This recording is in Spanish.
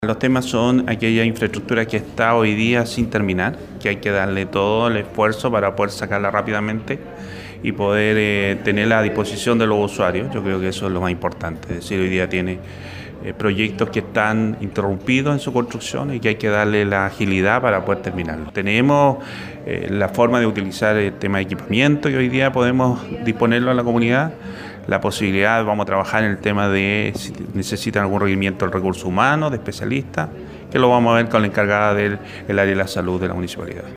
Los temas son aquella infraestructura que está hoy día sin terminar, que hay que darle todo el esfuerzo para poder sacarla rápidamente y poder tenerla a disposición de los usuarios. Yo creo que eso es lo más importante. Es decir, hoy día tiene proyectos que están interrumpidos en su construcción y que hay que darle la agilidad para poder terminarlo. Tenemos la forma de utilizar el tema de equipamiento y hoy día podemos disponerlo a la comunidad. La posibilidad, vamos a trabajar en el tema de si necesitan algún requerimiento del recurso humano, de especialistas, que lo vamos a ver con la encargada del área de la salud de la municipalidad.